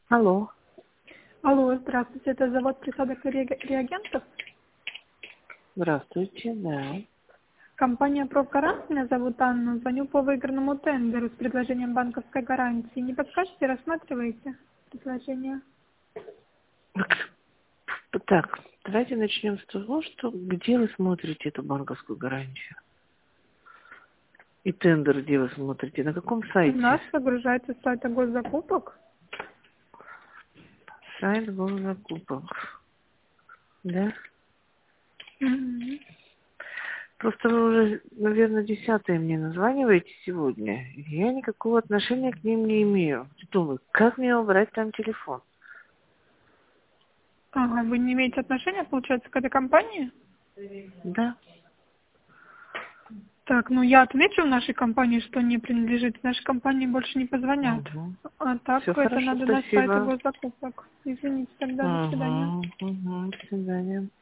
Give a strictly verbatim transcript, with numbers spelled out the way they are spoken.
Алло. Алло, здравствуйте, это завод присадок и реаг- реагентов? Здравствуйте, да. Компания «Профгарант», меня зовут Анна, звоню по выигранному тендеру с предложением банковской гарантии. Не подскажете, рассматриваете предложение? Так, давайте начнем с того, что где вы смотрите эту банковскую гарантию? И тендер где вы смотрите? На каком У нас сайте? загружается с сайта госзакупок. Сайт госзакупок. Да? Мгм. Просто вы уже, наверное, десятые мне названиваете сегодня. Я никакого отношения к ним не имею. Думаю, как мне убрать там телефон? Ага, вы не имеете отношения, получается, к этой компании? Да. Так, ну я отмечу в нашей компании, что не принадлежит. Нашей компании больше не позвонят. Угу. А так, Все это хорошо, надо на сайт спасибо. госзакупок. Извините, тогда, до свидания. Угу. Угу. До свидания.